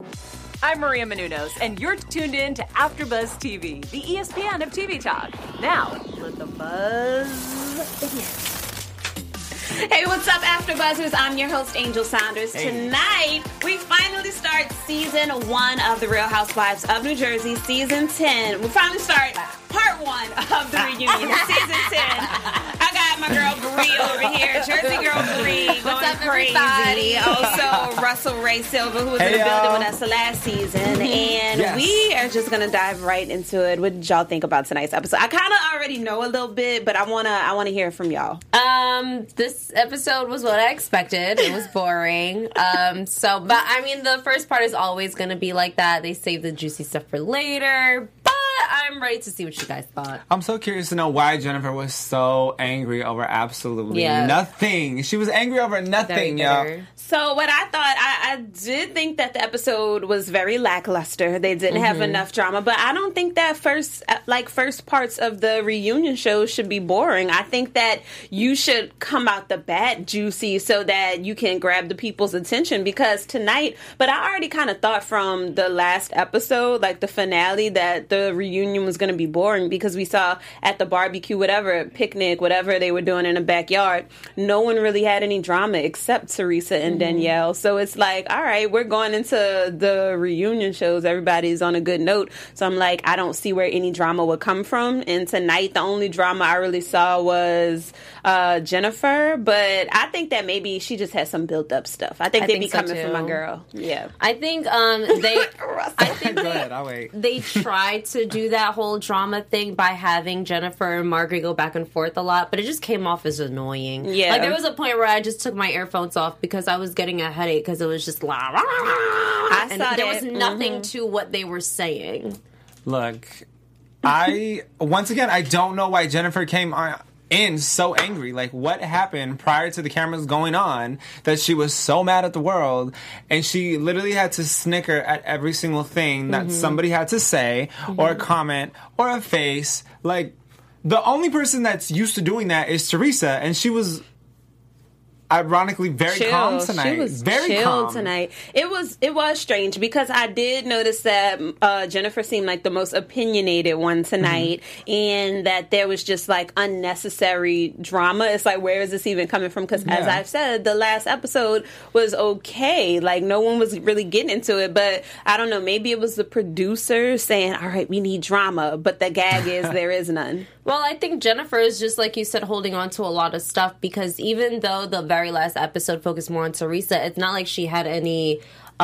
I'm Maria Menounos, and you're tuned in to AfterBuzz TV, the ESPN of TV talk. Now, let the buzz begin. Hey, what's up, AfterBuzzers? I'm your host, Angel Saunders. Hey. Tonight, we finally start season 1 of The Real Housewives of New Jersey, season 10. We finally start part 1 of the reunion, season 10. I got my girl Bree over here, Jersey girl Bree, going up, crazy. everybody? Also, Russell Ray Silva, who was in the building with us last season. And Yes. we are just gonna dive right into it. What did y'all think about tonight's episode? I kind of already know a little bit, but I wanna hear from y'all. This episode was what I expected. It was boring. But I mean, the first part is always going to be like that. They save the juicy stuff for later. But I'm ready to see what you guys thought. I'm so curious to know why Jennifer was so angry over absolutely Yeah. nothing. She was angry over nothing, yo. So what I thought, I did think that the episode was very lackluster. They didn't have enough drama, but I don't think that first parts of the reunion show should be boring. I think that you should come out the bat juicy so that you can grab the people's attention, because tonight, but I already kind of thought from the last episode, like the finale, that the reunion was going to be boring, because we saw at the barbecue, whatever, picnic, whatever they were doing in the backyard, no one really had any drama except Teresa and Danielle. So it's like, all right, we're going into the reunion shows. Everybody's on a good note. So I'm like, I don't see where any drama would come from. And tonight, the only drama I really saw was Jennifer. But I think that maybe she just has some built up stuff. I think they be so coming for too. my girl. Yeah. I think Go ahead, I'll wait. they tried to do that whole drama thing by having Jennifer and Margaret go back and forth a lot, but it just came off as annoying. Yeah. Like, there was a point where I just took my earphones off because I was getting a headache because it was just la rah, rah, rah, and saw there that. was nothing to what they were saying. Look, once again, I don't know why Jennifer came in so angry. Like, what happened prior to the cameras going on that she was so mad at the world, and she literally had to snicker at every single thing that somebody had to say, or a comment, or a face. Like, the only person that's used to doing that is Teresa, and she was ironically very calm tonight. She was very chill calm tonight. It was strange, because I did notice that Jennifer seemed like the most opinionated one tonight, and that there was just like unnecessary drama. It's like, where is this even coming from? Because as I've said, the last episode was okay. Like, no one was really getting into it, but I don't know, maybe it was the producer saying, all right, we need drama, but the gag is there is none. Well, I think Jennifer is, just like you said, holding on to a lot of stuff, because even though the very last episode focused more on Teresa, it's not like she had any,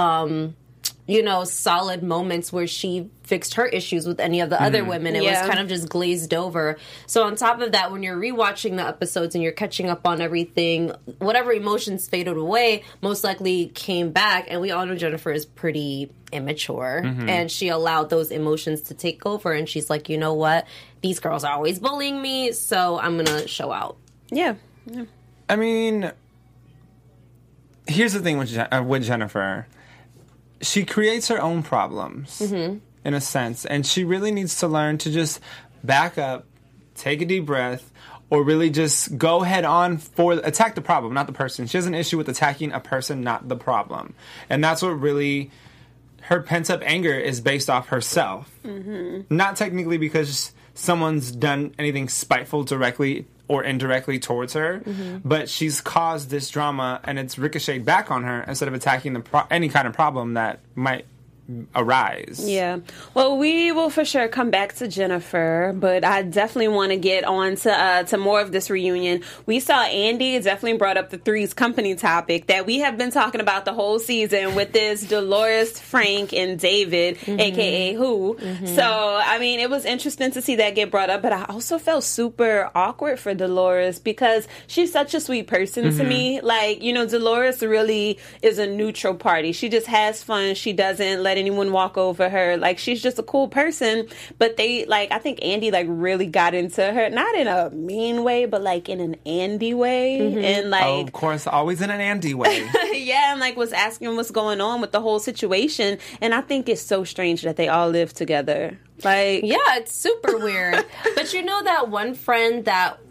solid moments where she fixed her issues with any of the other women. It was kind of just glazed over. So on top of that, when you're rewatching the episodes and you're catching up on everything, whatever emotions faded away most likely came back. And we all know Jennifer is pretty immature, and she allowed those emotions to take over. And she's like, you know what? These girls are always bullying me, so I'm going to show out. Yeah. I mean, here's the thing with Jennifer. She creates her own problems, in a sense. And she really needs to learn to just back up, take a deep breath, or really just go head on attack the problem, not the person. She has an issue with attacking a person, not the problem. And that's what really, her pent-up anger is based off herself. Not technically because someone's done anything spiteful directly or indirectly towards her, but she's caused this drama, and it's ricocheted back on her instead of attacking any kind of problem that might arise. Yeah. Well, we will for sure come back to Jennifer, but I definitely want to get on to more of this reunion. We saw Andy definitely brought up the Three's Company topic that we have been talking about the whole season with this Dolores, Frank, and David, a.k.a. Who. So, I mean, it was interesting to see that get brought up, but I also felt super awkward for Dolores because she's such a sweet person to me. Like, Dolores really is a neutral party. She just has fun. She doesn't let anyone walk over her. Like, she's just a cool person. But I think Andy really got into her, not in a mean way, but in an Andy way. And of course, always in an Andy way. yeah, and was asking what's going on with the whole situation. And I think it's so strange that they all live together. Yeah, it's super weird. But that one friend that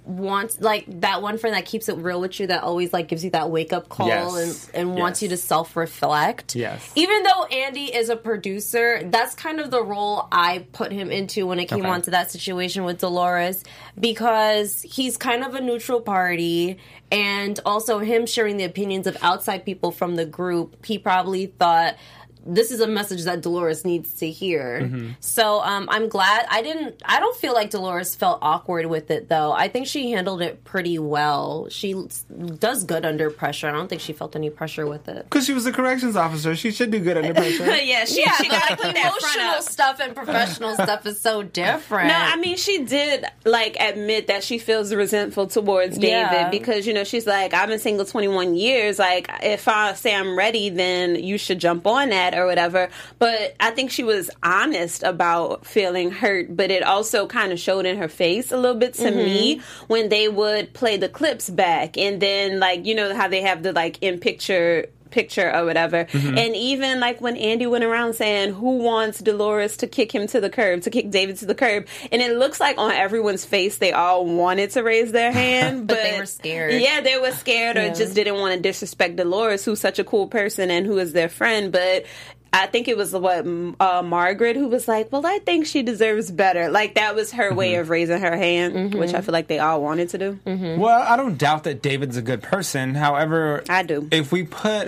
wants, like, that one friend that keeps it real with you, that always, like, gives you that wake-up call and wants you to self-reflect. Yes. Even though Andy is a producer, that's kind of the role I put him into when it came onto that situation with Dolores, because he's kind of a neutral party, and also him sharing the opinions of outside people from the group, he probably thought, this is a message that Dolores needs to hear. So I'm glad. I don't feel like Dolores felt awkward with it, though. I think she handled it pretty well. She does good under pressure. I don't think she felt any pressure with it. Because she was a corrections officer. She should do good under pressure. she got to put that emotional stuff and professional stuff is so different. No, I mean, she did, like, admit that she feels resentful towards David because, you know, she's like, I've been single 21 years. Like, if I say I'm ready, then you should jump on that or whatever. But I think she was honest about feeling hurt, but it also kind of showed in her face a little bit to me when they would play the clips back, and then, like, you know how they have the, like, in picture or whatever, and even like when Andy went around saying who wants Dolores to kick David to the curb, and it looks like on everyone's face they all wanted to raise their hand, but they were scared. Yeah, they were scared or just didn't want to disrespect Dolores, who's such a cool person and who is their friend. But I think it was Margaret who was like, well, I think she deserves better. Like, that was her way of raising her hand, which I feel like they all wanted to do. Well, I don't doubt that David's a good person. However, I do. If we put...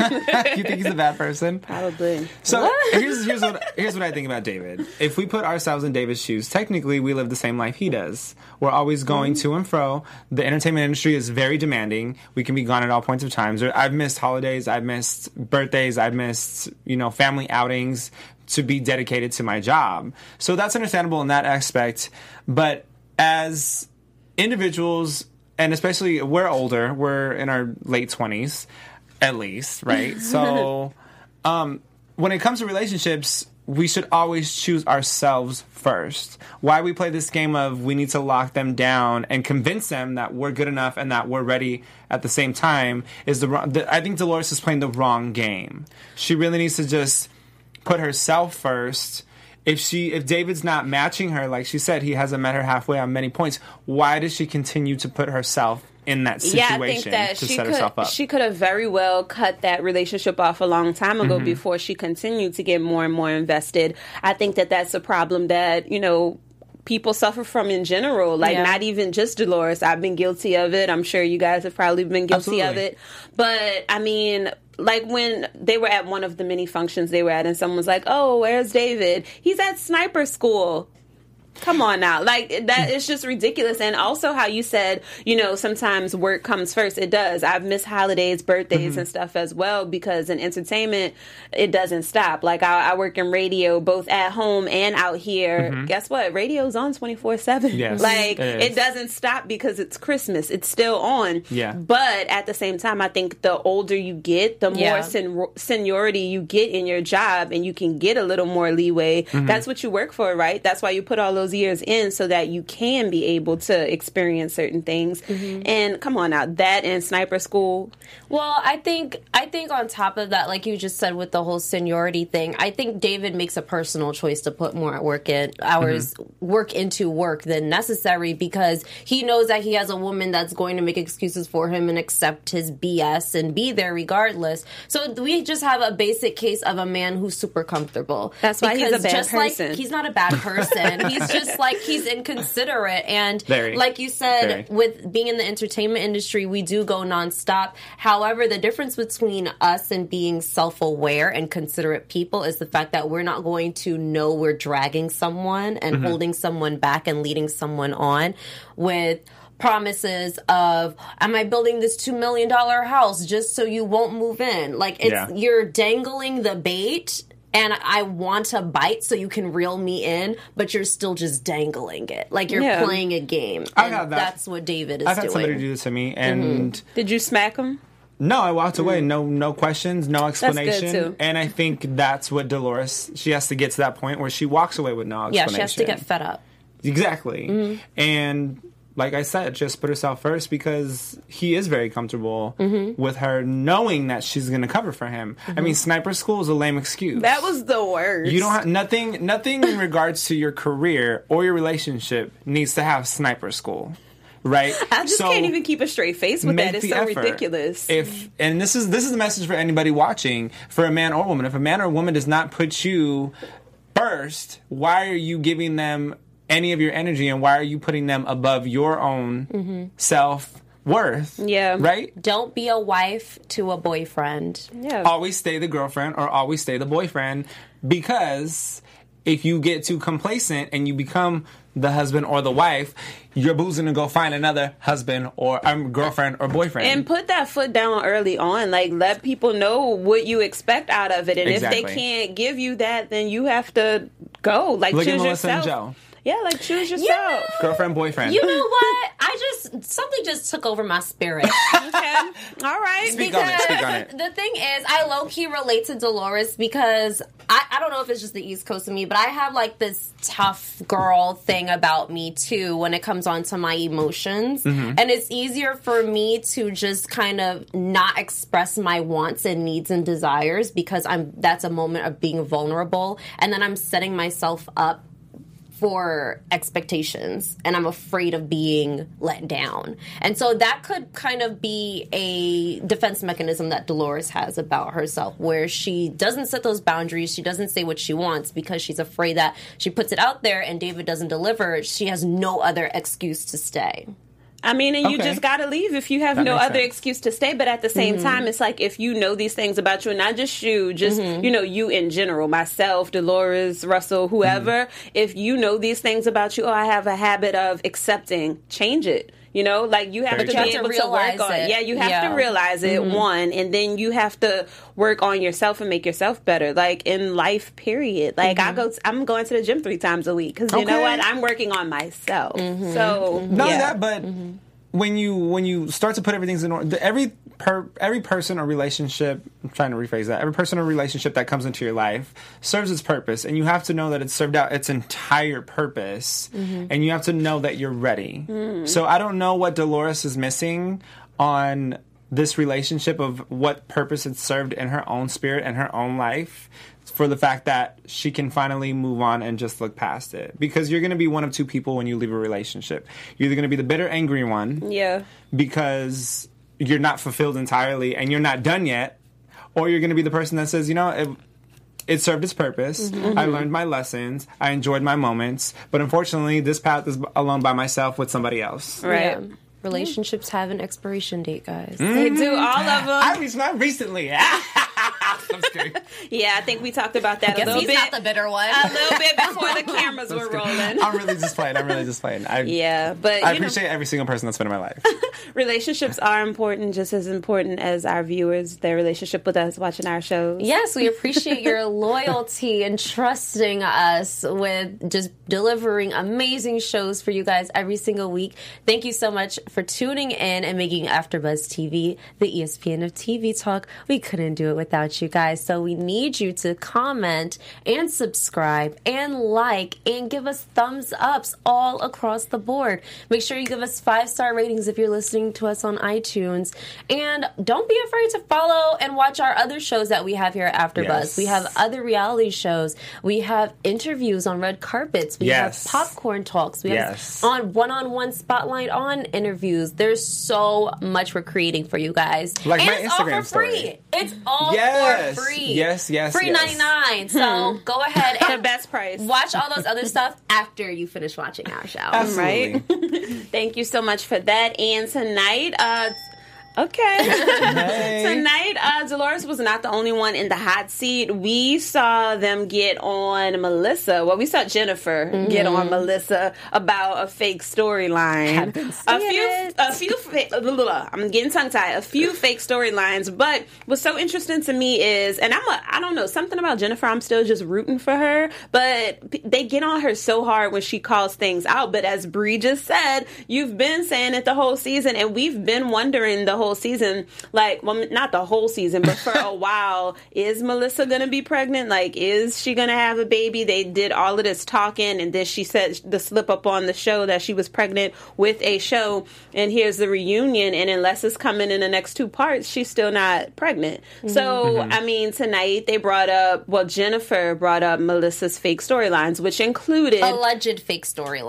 You think he's a bad person? Probably. So here's what I think about David. If we put ourselves in David's shoes, technically we live the same life he does. We're always going to and fro. The entertainment industry is very demanding. We can be gone at all points of time. I've missed holidays. I've missed birthdays. I've missed, family outings to be dedicated to my job. So that's understandable in that aspect. But as individuals, and especially we're older, we're in our late 20s, at least, right? So when it comes to relationships, we should always choose ourselves first. Why we play this game of we need to lock them down and convince them that we're good enough and that we're ready at the same time is I think Dolores is playing the wrong game. She really needs to just put herself first. If David's not matching her, like she said, he hasn't met her halfway on many points, why does she continue to put herself in that situation to set herself up? She could have very well cut that relationship off a long time ago before she continued to get more and more invested. I think that that's a problem that, people suffer from in general, not even just Dolores. I've been guilty of it. I'm sure you guys have probably been guilty of it. But, I mean, like when they were at one of the many functions they were at and someone was like, oh, where's David? He's at sniper school. Come on now. Like, that is just ridiculous. And also how you said, sometimes work comes first. It does. I've missed holidays, birthdays, and stuff as well because in entertainment, it doesn't stop. Like, I work in radio, both at home and out here. Guess what? Radio's on 24/7. Yes, like, it doesn't stop because it's Christmas. It's still on. Yeah. But at the same time, I think the older you get, the more seniority you get in your job and you can get a little more leeway. That's what you work for, right? That's why you put all those years in so that you can be able to experience certain things. And come on now, that and sniper school. Well, I think on top of that, like you just said with the whole seniority thing, I think David makes a personal choice to put more work into work than necessary because he knows that he has a woman that's going to make excuses for him and accept his BS and be there regardless. So we just have a basic case of a man who's super comfortable. That's why he's a bad person. He's not a bad person. He's just like, he's inconsiderate. And like you said, with being in the entertainment industry, we do go nonstop. However, the difference between us and being self-aware and considerate people is the fact that we're not going to know we're dragging someone and holding someone back and leading someone on with promises of, am I building this $2 million house just so you won't move in? Like, you're dangling the bait and I want to bite so you can reel me in, but you're still just dangling it. Like you're playing a game. And that's what David is doing. I've had somebody do this to me. And did you smack him? No, I walked away. No questions, no explanation. That's good too. And I think that's what Dolores, she has to get to that point where she walks away with no explanation. Yeah, she has to get fed up. Exactly. And like I said, just put herself first because he is very comfortable with her knowing that she's going to cover for him. I mean, sniper school is a lame excuse. That was the worst. You don't have nothing in regards to your career or your relationship needs to have sniper school. right? I just can't even keep a straight face with that. It's so ridiculous. And this is the message for anybody watching, for a man or woman. If a man or woman does not put you first, why are you giving them any of your energy, and why are you putting them above your own self-worth? Yeah. Right? Don't be a wife to a boyfriend. Yeah. Always stay the girlfriend or always stay the boyfriend, because if you get too complacent and you become the husband or the wife, you're boozing to go find another husband or girlfriend or boyfriend. And put that foot down early on. Like, let people know what you expect out of it. And Exactly. if they can't give you that, then you have to go. Like, Look at choose Melissa and yourself. Joe. Yeah, like, choose yourself. Yeah. Girlfriend, boyfriend. You know what? Something just took over my spirit. Okay. All right. Speak on it. The thing is, I low-key relate to Dolores because I don't know if it's just the East Coast of me, but I have like this tough girl thing about me too when it comes on to my emotions. And it's easier for me to just kind of not express my wants and needs and desires because that's a moment of being vulnerable, and then I'm setting myself up for expectations, and I'm afraid of being let down. And so that could kind of be a defense mechanism that Dolores has about herself, where she doesn't set those boundaries, she doesn't say what she wants because she's afraid that she puts it out there and David doesn't deliver. She has no other excuse to stay. I mean, and you just gotta leave if you have no other excuse to stay. But at the same time, it's like, if you know these things about you, and not just you, just, you know, you in general, myself, Dolores, Russell, whoever, if you know these things about you, I have a habit of accepting, change it. You know, like, you have to be able to work on it. Yeah, you have to realize it, one, and then you have to work on yourself and make yourself better. Like, in life, period. Like, I'm going to the gym 3 times a week because you know what? I'm working on myself. So, Not that, but when you start to put everything in order, every person or relationship, I'm trying to rephrase that, every person or relationship that comes into your life serves its purpose, and you have to know that it's served out its entire purpose, and you have to know that you're ready. So I don't know what Dolores is missing on this relationship, of what purpose it served in her own spirit and her own life, for the fact that she can finally move on and just look past it. Because you're going to be one of two people when you leave a relationship. You're either going to be the bitter, angry one, because you're not fulfilled entirely and you're not done yet, or you're going to be the person that says, you know, it served its purpose. I learned my lessons. I enjoyed my moments. But unfortunately, this path is alone by myself with somebody else. right. Yeah. Relationships have an expiration date, guys. They do, all of them. I reached mine recently. I'm scared. Yeah, I think we talked about that a little He's bit. not the bitter one. A little bit before the cameras were rolling. I'm really just playing. Yeah, but I appreciate every single person that's been in my life. relationships are important, just as important as our viewers, their relationship with us watching our shows. Yes, we appreciate your loyalty and trusting us with just delivering amazing shows for you guys every single week. Thank you so much for tuning in and making AfterBuzz TV the ESPN of TV talk. We couldn't do it without you guys, so we need you to comment and subscribe and like and give us thumbs ups all across the board. Make sure you give us 5-star ratings if you're listening to us on iTunes, and don't be afraid to follow and watch our other shows that we have here at AfterBuzz. Yes. We have other reality shows. We have interviews on red carpets. We have popcorn talks. We have on one-on-one spotlight on interviews. There's so much we're creating for you guys. Like and my it's all Instagram for story. free. It's all for free. Yes. Free 99. So go ahead and The best price. watch all those other stuff after you finish watching our show. Absolutely. Right? Thank you so much for that. And tonight, Tonight, Dolores was not the only one in the hot seat. We saw them get on Melissa. Well, we saw Jennifer get on Melissa about a fake storyline. I'm getting tongue-tied. A few fake storylines. But what's so interesting to me is, and I don't know, something about Jennifer, I'm still just rooting for her, but they get on her so hard when she calls things out. But as Bree just said, you've been saying it the whole season, and we've been wondering the whole whole season, like, well, not the whole season, but for a while, is Melissa going to be pregnant? Like, is she going to have a baby? They did all of this talking, and then she said the slip up on the show that she was pregnant with a show, and here's the reunion, and unless it's coming in the next 2 parts, she's still not pregnant. So, I mean, tonight they brought up, well, Jennifer brought up Melissa's fake storylines, which included... Alleged fake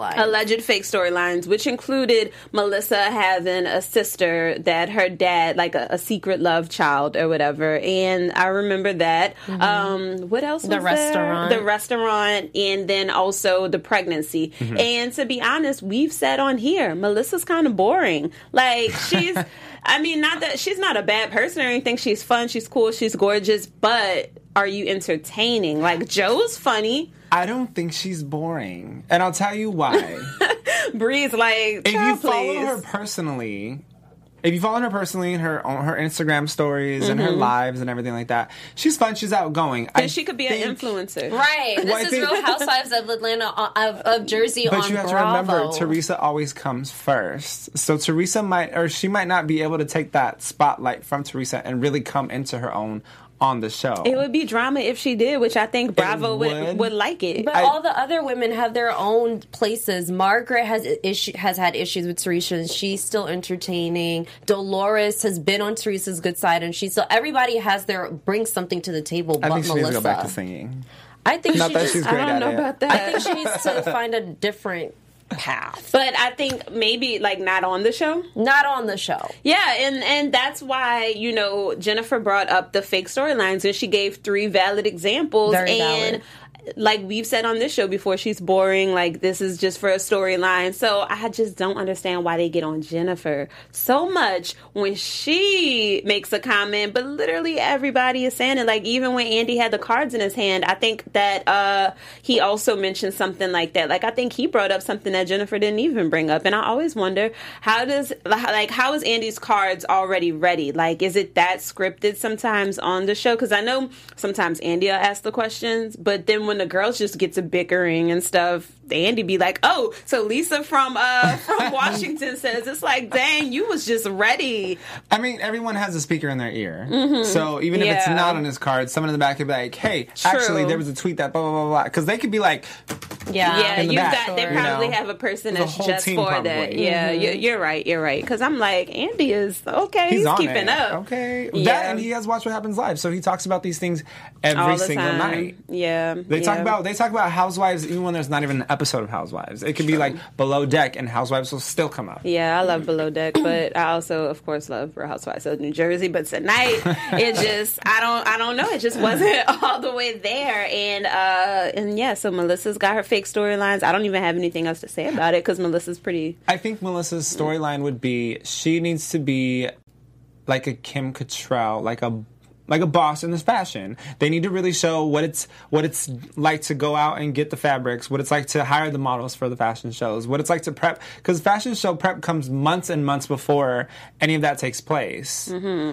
storylines, which included Melissa having a sister that her dad, like a secret love child or whatever. And I remember that. What else was restaurant. The restaurant, and then also the pregnancy. And to be honest, we've said on here, Melissa's kind of boring. Like, she's... I mean, not that she's not a bad person or anything. She's fun, she's cool, she's gorgeous, but are you entertaining? Like, Joe's funny. I don't think she's boring. And I'll tell you why. Bree's like, if you follow her personally... If you follow her personally in her Instagram stories and her lives and everything like that, she's fun. She's outgoing. And she could be an influencer, right? This is Real Housewives of Atlanta of Jersey on Bravo. But you have to remember, Teresa always comes first. So Teresa might not be able to take that spotlight from Teresa and really come into her own on the show. It would be drama if she did, which I think Bravo would like it. But all the other women have their own places. Margaret has had issues with Teresa, and she's still entertaining. Dolores has been on Teresa's good side, and everybody brings something to the table. I think she Melissa needs to go back to singing. I think not that she's great I don't know about that. I think she needs to find a different path. But I think maybe, like, not on the show. Not on the show. Yeah, and that's why, Jennifer brought up the fake storylines, and she gave 3 valid examples. Very valid. Like we've said on this show before, she's boring. Like, this is just for a storyline. So I just don't understand why they get on Jennifer so much when she makes a comment, but literally everybody is saying it. Like, even when Andy had the cards in his hand, I think that he also mentioned something like that. Like, I think he brought up something that Jennifer didn't even bring up. And I always wonder, how is Andy's cards already ready? Like, is it that scripted sometimes on the show? Because I know sometimes Andy will ask the questions, but then when the girls just get to bickering and stuff, Andy be like, oh, so Lisa from Washington says, it's like, dang, you was just ready. I mean, everyone has a speaker in their ear. So even if it's not on his card, someone in the back could be like, hey, actually, there was a tweet that blah, blah, blah, blah. Because they could be like, they probably have a person that's just for probably. That. Yeah, you're right. Because I'm like, Andy is, okay, he's keeping up. Okay. Yeah. That, and he has Watch What Happens Live. So he talks about these things every single night. Yeah. They talk about Housewives even when there's not even an episode of Housewives. It could be like Below Deck, and Housewives will still come up. Yeah, I love Below Deck, but I also, of course, love Real Housewives of New Jersey. But tonight, it just, I don't know, it just wasn't all the way there. And yeah, so Melissa's got her fake storylines. I don't even have anything else to say about it because Melissa's pretty. I think Melissa's storyline would be, she needs to be like a Kim Cattrall, like a boss in this fashion. They need to really show what it's like to go out and get the fabrics, what it's like to hire the models for the fashion shows, what it's like to prep, because fashion show prep comes months and months before any of that takes place.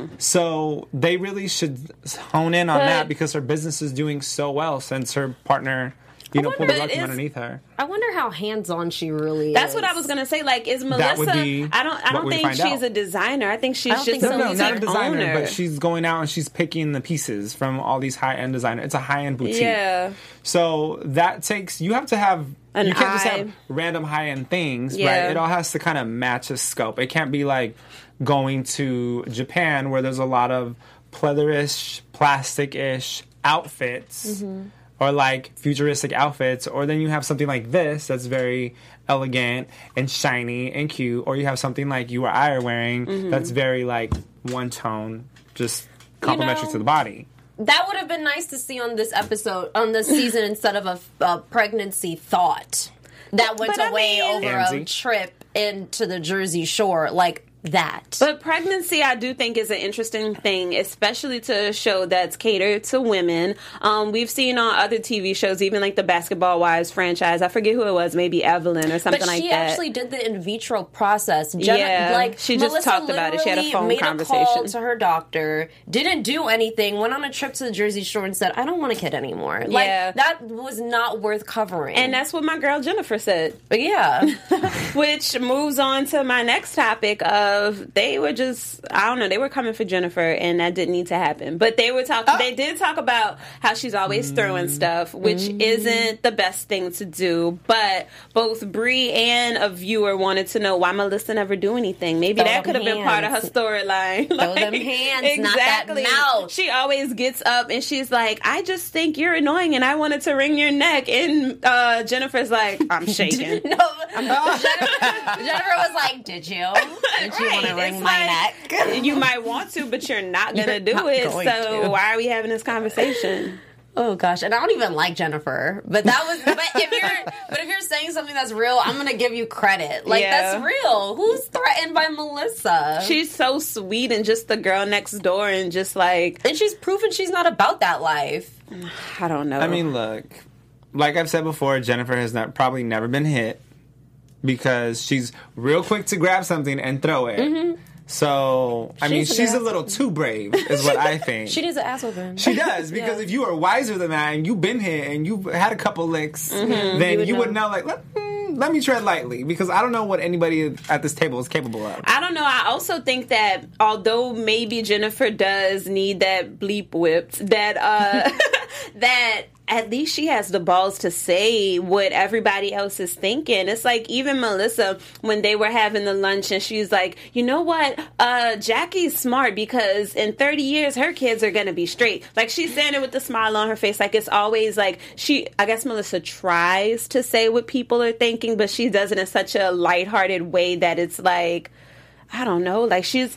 So they really should hone in on that, because her business is doing so well since her partner pulled the rug from underneath her. I wonder how hands-on she really is. That's what I was going to say. Like, is Melissa... I don't think she's a designer. I think she's just a not a designer, owner. But she's going out and she's picking the pieces from all these high-end designers. It's a high-end boutique. Yeah. So that takes... You have to have... You can't just have random high-end things, right? It all has to kind of match a scope. It can't be like going to Japan where there's a lot of pleatherish, plastic-ish outfits... or like futuristic outfits, or then you have something like this that's very elegant and shiny and cute, or you have something like you or I are wearing that's very like one tone, just complimentary to the body. That would have been nice to see on this episode, on this season, instead of a pregnancy thought that went away over a trip into the Jersey Shore. Like, that. But pregnancy, I do think, is an interesting thing, especially to a show that's catered to women. We've seen on other TV shows, even like the Basketball Wives franchise. I forget who it was, maybe Evelyn or something like that. But she actually did the in vitro process. She just talked about it. She had a phone conversation. Made a call to her doctor, didn't do anything, went on a trip to the Jersey Shore and said, I don't want a kid anymore. Like, that was not worth covering. And that's what my girl Jennifer said. But yeah. Which moves on to my next topic of of, they were just, I don't know, they were coming for Jennifer, and that didn't need to happen. But they did talk about how she's always throwing stuff, which isn't the best thing to do. But both Brie and a viewer wanted to know why Melissa never do anything. Maybe that could have been part of her storyline. Throw them hands, not that mouth. She always gets up and she's like, I just think you're annoying and I wanted to wring your neck. And Jennifer's like, I'm shaking. Jennifer was like, did you? Did you want to wring my neck? You might want to, but you're not going to do it. So why are we having this conversation? Oh gosh, and I don't even like Jennifer, but if you're saying something that's real, I'm gonna give you credit. Like, that's real. Who's threatened by Melissa? She's so sweet and just the girl next door, and just like, and she's proven she's not about that life. I don't know. I mean, look, like I've said before, Jennifer has probably never been hit because she's real quick to grab something and throw it. Mm-hmm. So, I mean, she's a little too brave, is what I think. She needs an asshole then. She does, because if you are wiser than that and you've been here and you've had a couple licks, then you would know, like, let me tread lightly, because I don't know what anybody at this table is capable of. I don't know. I also think that although maybe Jennifer does need that bleep whipped, that that at least she has the balls to say what everybody else is thinking. It's like even Melissa, when they were having the lunch, and she's like, you know what? Jackie's smart because in 30 years, her kids are going to be straight. Like, she's saying it with a smile on her face. Like, it's always like I guess Melissa tries to say what people are thinking, but she does it in such a lighthearted way that it's like, I don't know, like she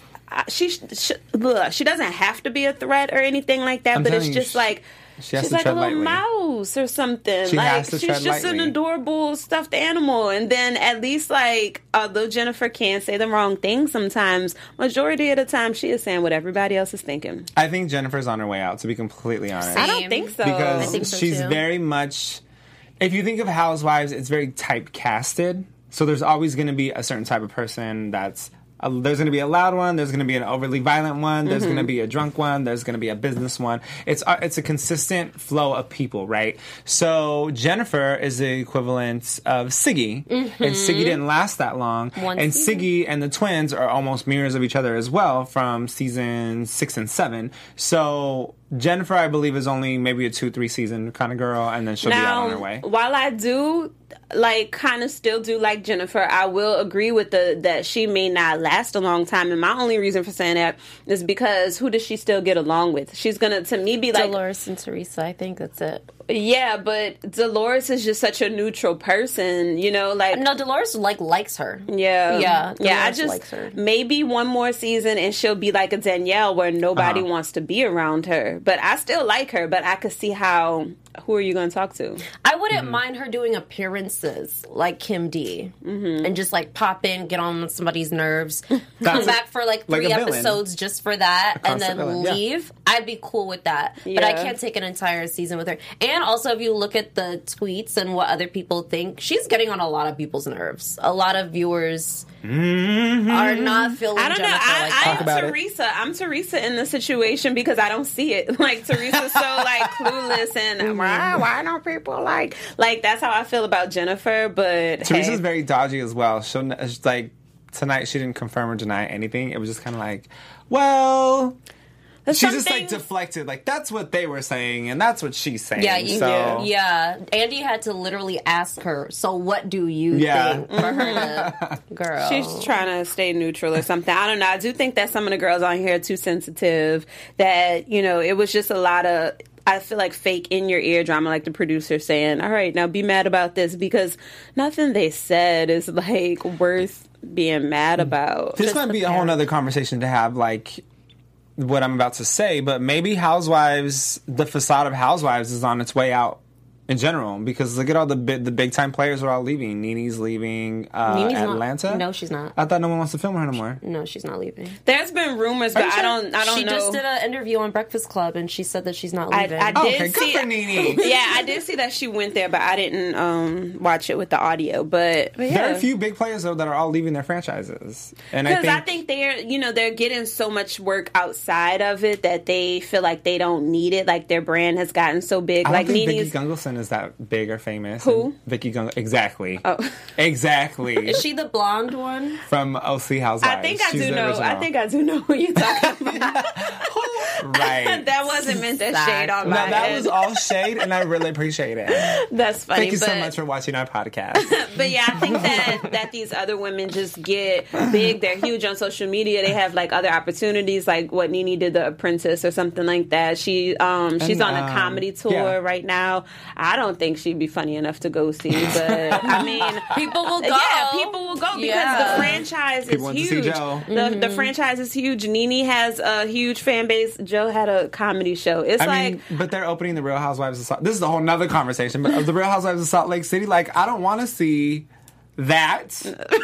doesn't have to be a threat or anything like that, but it's just like, she's like a little mouse or something. She's just an adorable stuffed animal. And then at least, like, although Jennifer can say the wrong thing sometimes, majority of the time she is saying what everybody else is thinking. I think Jennifer's on her way out, to be completely honest. I don't think so. Because I think so she's too. very much, if you think of Housewives, it's very typecasted. So there's always going to be a certain type of person that's there's going to be a loud one. There's going to be an overly violent one. There's going to be a drunk one. There's going to be a business one. It's a consistent flow of people, right? So Jennifer is the equivalent of Siggy, and Siggy didn't last that long. And Siggy and the twins are almost mirrors of each other as well from season 6 and 7. So Jennifer, I believe, is only maybe a 2-3 season kind of girl, and then she'll be out on her way. While I do kind of still do like Jennifer, I will agree with that she may not last a long time, and my only reason for saying that is because who does she still get along with? She's gonna, to me, be like Dolores and Teresa. I think that's it. Yeah, but Dolores is just such a neutral person, you know, like... No, Dolores, likes her. Yeah. Dolores I just... likes her. Maybe one more season and she'll be like a Danielle where nobody wants to be around her. But I still like her, but I could see how... Who are you going to talk to? I wouldn't mind her doing appearances like Kim D. And just, like, pop in, get on somebody's nerves, come back for, like 3 episodes just for that, and then leave. Yeah. I'd be cool with that. Yeah. But I can't take an entire season with her. And also, if you look at the tweets and what other people think, she's getting on a lot of people's nerves. A lot of viewers are not feeling I don't know. I'm Teresa in the situation because I don't see it. Like, Teresa's so, like, clueless and why don't people like that's how I feel about Jennifer, but Teresa's very dodgy as well. She'll, like, tonight she didn't confirm or deny anything. It was just kind of like, well... She just, like, deflected. Like, that's what they were saying, and that's what she's saying. Yeah. Andy had to literally ask her, so what do you think? For her to... Girl. She's trying to stay neutral or something. I don't know. I do think that some of the girls on here are too sensitive. That, you know, it was just a lot of... I feel like fake in your ear drama, like the producer saying, all right, now be mad about this, because nothing they said is, like, worth being mad about. This might be a whole other conversation to have, like... what I'm about to say, but maybe Housewives, the facade of Housewives is on its way out in general, because look at all the big time players are all leaving. NeNe's leaving Atlanta. No, she's not. I thought no one wants to film her no more. No, she's not leaving. There's been rumors, but I don't know. She just did an interview on Breakfast Club, and she said that she's not leaving. I did see, good for NeNe. Yeah, I did see that she went there, but I didn't watch it with the audio. But yeah. There are a few big players though that are all leaving their franchises, and I think they're getting so much work outside of it that they feel like they don't need it. Like, their brand has gotten so big. I like think NeNe's Becky Gungelson is that big or famous. Who? Vicky Gunvalson. Exactly. Oh. Exactly. Is she the blonde one? From OC Housewives. I think I She's do the know. original. I think I do know who you're talking about. Right. That wasn't meant to shade on No, my that head. was all shade, and I really appreciate it. That's funny. Thank you so but- much for watching our podcast. But yeah, I think that these other women just get big. They're huge on social media. They have like other opportunities, like what Nene did, The Apprentice or something like that. She's on a comedy tour right now. I don't think she'd be funny enough to go see, but I mean, People will go. yeah, people will go because the franchise People is want to see huge. Joe. The franchise is huge. Nene has a huge fan base. Joe had a comedy show. It's I mean, but they're opening the Real Housewives of Salt. This is a whole nother conversation, but of the Real Housewives of Salt Lake City, like, I don't want to see that.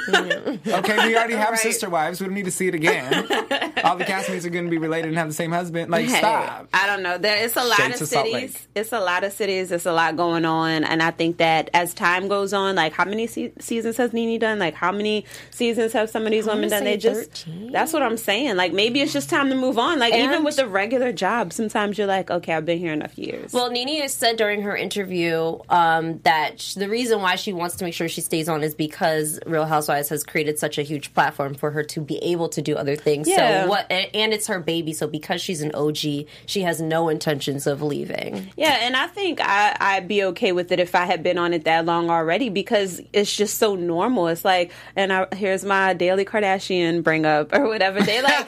Okay, we already have Right. sister wives. We don't need to see it again. All the castmates are going to be related and have the same husband. Like, Hey, stop. I don't know. It's a lot Shade of to Salt cities. Lake. It's a lot of cities. It's a lot going on, and I think that as time goes on, like how many seasons has Nene done? Like how many seasons have some of these women done? They just 13. that's what I'm saying. Like maybe it's just time to move on. Like even And- with the regular job, sometimes you're like, okay, I've been here enough years. Well, Nene has said during her interview that the reason why she wants to make sure she stays on is because Real Housewives has created such a huge platform for her to be able to do other things. Yeah. So and it's her baby. So because she's an OG, she has no intentions of leaving. Yeah, and I think I'd be okay with it if I had been on it that long already because it's just so normal. It's like, here's my daily Kardashian bring up or whatever.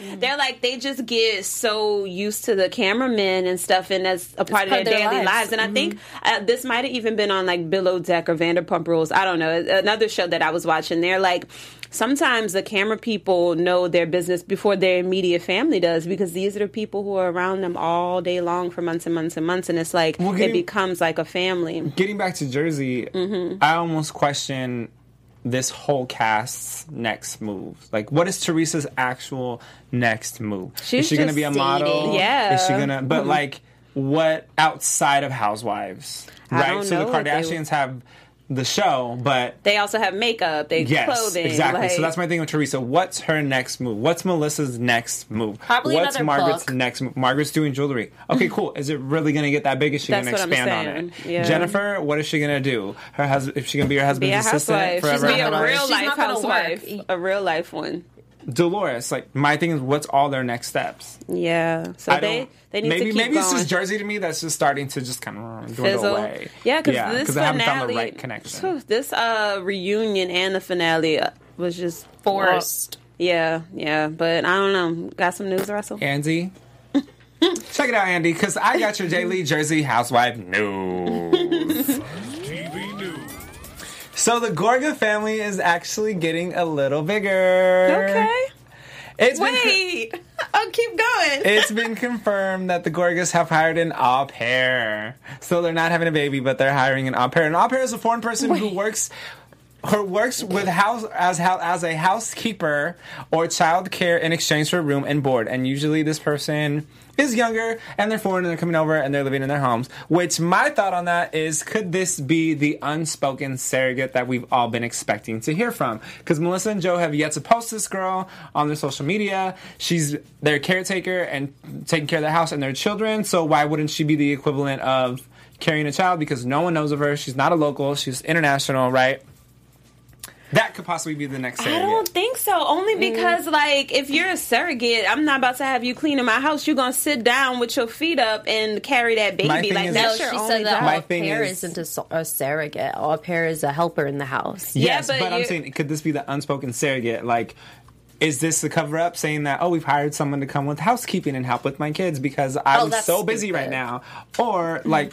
They just get so used to the cameramen and stuff, and that's a part of their daily lives. And I think this might have even been on like Below Deck or Vanderpump Rules. I don't know. Another show that I was watching. They're like, sometimes the camera people know their business before their immediate family does because these are the people who are around them all day long for months and months and months, and it's like it becomes like a family. Getting back to Jersey, I almost question this whole cast's next move. Like, what is Teresa's actual next move? Is she going to be a model? Yeah. Is she going to... But, like, what outside of Housewives? I Right? don't So know the what they Kardashians have the show, but... They also have makeup, clothing. Exactly. Like, So that's my thing with Teresa. What's her next move? What's Melissa's next move? Probably What's another Margaret's book. next move? Margaret's doing jewelry. Okay, cool. Is it really going to get that big? Is she going to That's what I'm expand on saying. it? Yeah. Jennifer, what is she going to do? Her husband? Is she going to be her husband's be a assistant housewife. She's forever? be and a ever? real She's life not gonna housewife. work. A real life one. Dolores, like, my thing is, what's all their next steps? Yeah. So I they don't- need to maybe keep maybe going. it's just Jersey to me that's just starting to just kind of dwindle Fizzle. away. Yeah, because this I haven't finale, found the right connection. This reunion and the finale was just Forced. Yeah, but I don't know. Got some news, Russell? Andy, check it out, Andy, because I got your daily Jersey housewife news. TV news. So the Gorga family is actually getting a little bigger. Okay. It's been Wait. Oh, keep going. it's been confirmed that the Gorgas have hired an au pair. So they're not having a baby, but they're hiring an au pair. An au pair is a foreign person who works with as a housekeeper or child care in exchange for room and board. And usually this person is younger and they're foreign and they're coming over and they're living in their homes. Which my thought on that is, could this be the unspoken surrogate that we've all been expecting to hear from? Because Melissa and Joe have yet to post this girl on their social media. She's their caretaker and taking care of their house and their children. So why wouldn't she be the equivalent of carrying a child? Because no one knows of her. She's not a local. She's international, right? That could possibly be the next surrogate. I don't think so. Only because, like, if you're a surrogate, I'm not about to have you clean in my house. You're going to sit down with your feet up and carry that My baby. thing Like, is- that's No, your she only said that job. My au thing pair is- isn't a surrogate. Au pair is a helper in the house. Yes, Yeah, but I'm you- saying, could this be the unspoken surrogate? Like, is this a cover up saying that, oh, we've hired someone to come with housekeeping and help with my kids because I'm that's so busy stupid. right now? Or, like,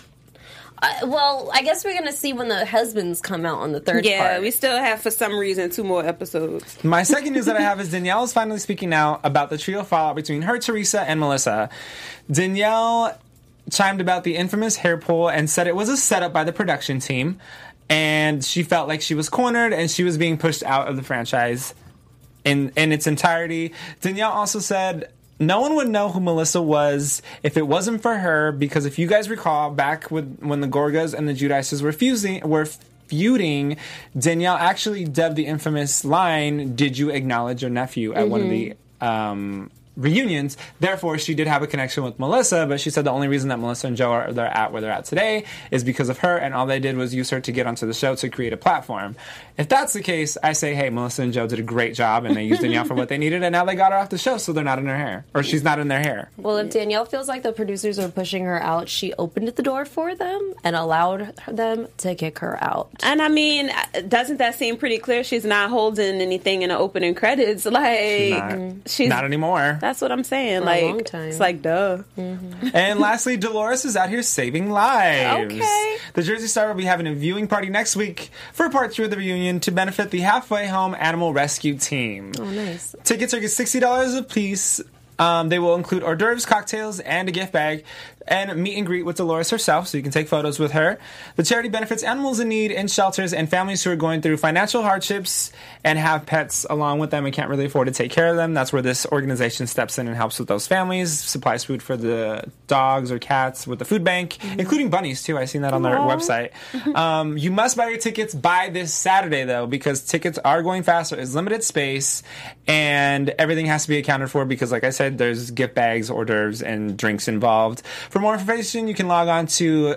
Well, I guess we're going to see when the husbands come out on the third Yeah, part. we still have, for some reason, 2 more episodes. my second news that I have is Danielle is finally speaking out about the trio fallout between her, Teresa, and Melissa. Danielle chimed about the infamous hair pull and said it was a setup by the production team, and she felt like she was cornered and she was being pushed out of the franchise in its entirety. Danielle also said no one would know who Melissa was if it wasn't for her, because if you guys recall, back when the Gorgas and the Judices were feuding, Danielle actually dubbed the infamous line, "Did you acknowledge your nephew?" at one of the reunions. Therefore, she did have a connection with Melissa, but she said the only reason that Melissa and Joe are they're at where they're at today is because of her, and all they did was use her to get onto the show to create a platform. If that's the case, I say, hey, Melissa and Joe did a great job, and they used Danielle for what they needed, and now they got her off the show, so they're not in her hair. Or she's not in their hair. Well, if Danielle feels like the producers are pushing her out, she opened the door for them and allowed them to kick her out. And I mean, doesn't that seem pretty clear? She's not holding anything in the opening credits. Like, she's not anymore. That's what I'm saying. For like, a long time. It's like, duh. And lastly, Dolores is out here saving lives. Okay. The Jersey Star will be having a viewing party next week for part 2 of the reunion to benefit the Halfway Home Animal Rescue Team. Oh, nice. Tickets are $60 a piece. They will include hors d'oeuvres, cocktails, and a gift bag, and meet and greet with Dolores herself, so you can take photos with her. The charity benefits animals in need in shelters and families who are going through financial hardships and have pets along with them and can't really afford to take care of them. That's where this organization steps in and helps with those families, supplies food for the dogs or cats with the food bank, including bunnies, too. I've seen that on their website. You must buy your tickets by this Saturday, though, because tickets are going fast. There's limited space, and everything has to be accounted for because, like I said, there's gift bags, hors d'oeuvres, and drinks involved. For more information, you can log on to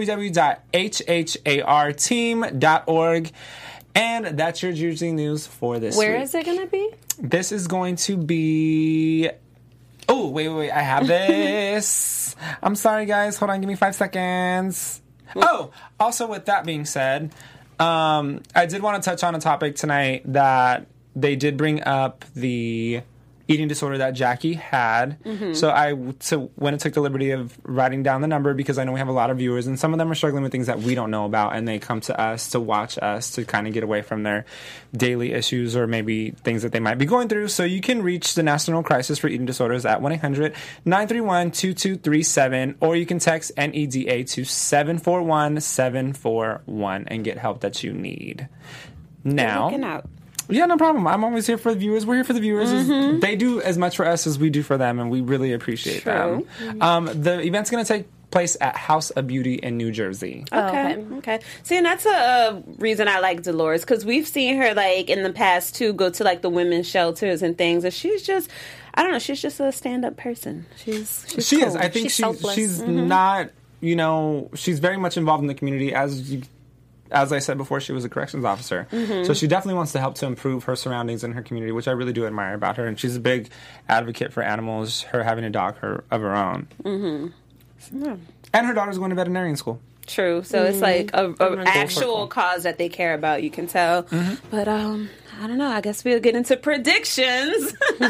www.hharteam.org. And that's your Jersey news for this Where week. is it going to be? This is going to be... Oh, wait. I have this. I'm sorry, guys. Hold on. Give me 5 seconds. Oh, also with that being said, I did want to touch on a topic tonight that they did bring up the eating disorder that Jackie had. So I went and took the liberty of writing down the number because I know we have a lot of viewers and some of them are struggling with things that we don't know about, and they come to us to watch us to kind of get away from their daily issues or maybe things that they might be going through. So you can reach the National Crisis for Eating Disorders at 1-800-931-2237, or you can text NEDA to 741-741 and get help that you need. Now, Looking out. yeah, no problem. I'm always here for the viewers. We're here for the viewers. They do as much for us as we do for them, and we really appreciate them. The event's going to take place at House of Beauty in New Jersey. Okay. See, and that's a reason I like Dolores, because we've seen her, like, in the past, too, go to, like, the women's shelters and things, and she's just... I don't know. She's just a stand-up person. She cool. Is. I think she's not, she's very much involved in the community. As I said before, she was a corrections officer. So she definitely wants to help to improve her surroundings and her community, which I really do admire about her. And she's a big advocate for animals, her having a dog of her own. And her daughter's going to veterinarian school. True. So it's like a actual cause that they care about, you can tell. But, I don't know. I guess we'll get into predictions. Your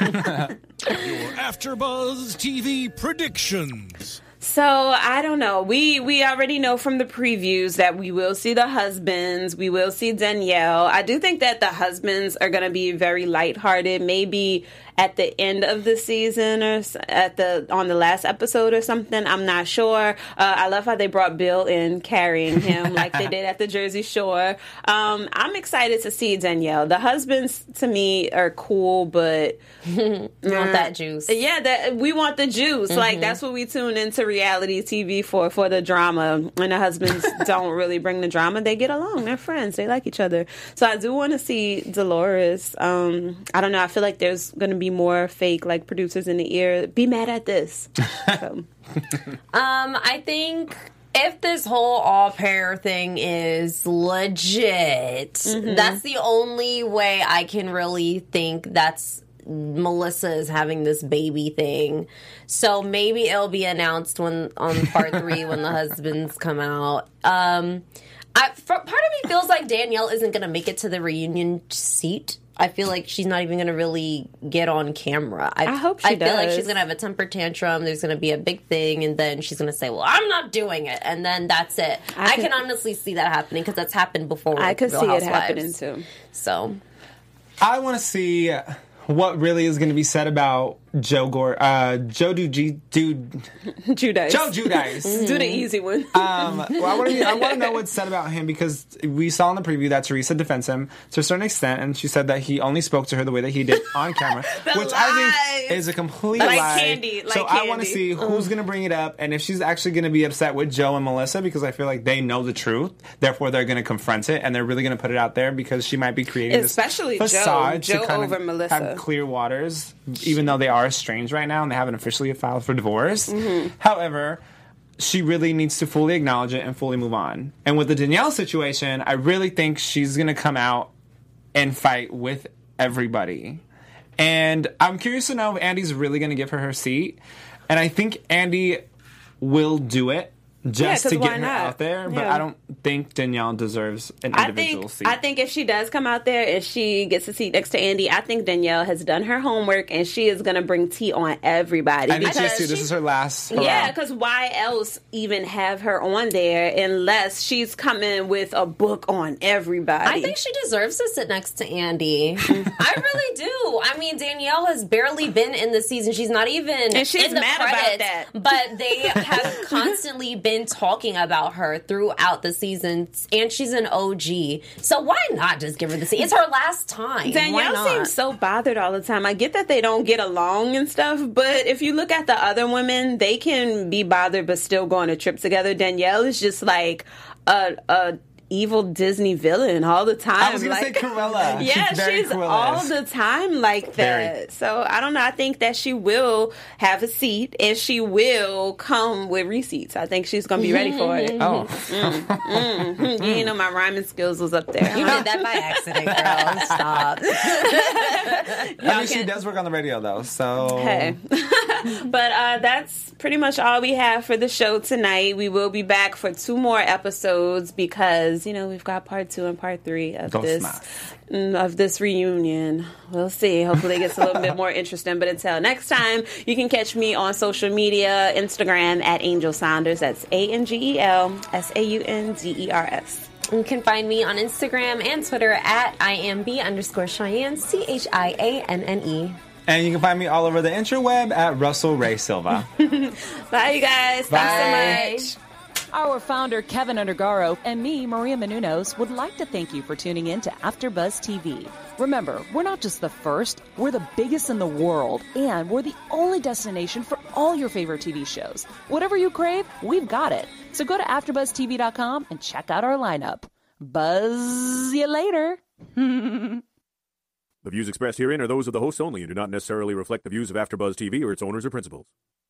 AfterBuzz TV predictions. So, I don't know. We already know from the previews that we will see the husbands. We will see Danielle. I do think that the husbands are going to be very lighthearted. Maybe at the end of the season or on the last episode or something. I'm not sure. I love how they brought Bill in carrying him like they did at the Jersey Shore. I'm excited to see Danielle. The husbands, to me, are cool, but... You want that juice. Yeah, we want the juice. Like, that's what we tune into reality TV for the drama. And the husbands don't really bring the drama. They get along. They're friends. They like each other. So I do want to see Dolores. I don't know. I feel like there's going to be more fake, like, producers in the ear. Be mad at this. So. I think if this whole au pair thing is legit, that's the only way I can really think that's Melissa is having this baby thing. So maybe it'll be announced on part 3 when the husbands come out. Part of me feels like Danielle isn't going to make it to the reunion seat. I feel like she's not even going to really get on camera. I hope she does. I feel like she's going to have a temper tantrum. There's going to be a big thing, and then she's going to say, well, I'm not doing it. And then that's it. I can honestly see that happening because that's happened before. I could see it happening, too. So I want to see what really is going to be said about Joe Giudice. Joe Giudice. Do the easy one. Well, I want to know what's said about him because we saw in the preview that Teresa defends him to a certain extent, and she said that he only spoke to her the way that he did on camera, which I think is a complete lie. Candy. So I want to see who's going to bring it up, and if she's actually going to be upset with Joe and Melissa because I feel like they know the truth, therefore they're going to confront it, and they're really going to put it out there because she might be creating especially this facade Joe to kind over of Melissa. have clear waters, even though they are are estranged right now and they haven't officially filed for divorce. However, she really needs to fully acknowledge it and fully move on. And with the Danielle situation, I really think she's going to come out and fight with everybody. And I'm curious to know if Andy's really going to give her seat. And I think Andy will do it just to get her out there. But I don't think Danielle deserves an individual seat. I think if she does come out there, if she gets a seat next to Andy, I think Danielle has done her homework and she is going to bring tea on everybody. I think she is too. This is her last hurrah. Yeah, because why else even have her on there unless she's coming with a book on everybody? I think she deserves to sit next to Andy. I really do. I mean, Danielle has barely been in the season. She's not even and she's in the mad credits, about that. But they have constantly been talking about her throughout the season, and she's an OG. So why not just give her the seat? It's her last time. Danielle seems so bothered all the time. I get that they don't get along and stuff, but if you look at the other women, they can be bothered but still go on a trip together. Danielle is just like a evil Disney villain all the time. I was going to say Cruella. Yeah, she's all the time like that. Very. So I don't know. I think that she will have a seat and she will come with receipts. I think she's going to be ready for it. You know, my rhyming skills was up there. You did that by accident, girl. Stop. I mean, she does work on the radio, though, so... Hey. But that's pretty much all we have for the show tonight. We will be back for 2 more episodes because, you know, we've got part 2 and part 3 of this reunion. We'll see. Hopefully it gets a little bit more interesting. But until next time, you can catch me on social media, Instagram at Angel Saunders. That's ANGELSAUNDERS. You can find me on Instagram and Twitter at IMB_Cheyenne, CHIANNE. And you can find me all over the interweb at Russell Ray Silva. Bye, you guys. Bye. Thanks so much. Our founder, Kevin Undergaro, and me, Maria Menounos, would like to thank you for tuning in to AfterBuzz TV. Remember, we're not just the first, we're the biggest in the world, and we're the only destination for all your favorite TV shows. Whatever you crave, we've got it. So go to AfterBuzzTV.com and check out our lineup. Buzz you later. The views expressed herein are those of the hosts only and do not necessarily reflect the views of AfterBuzz TV or its owners or principals.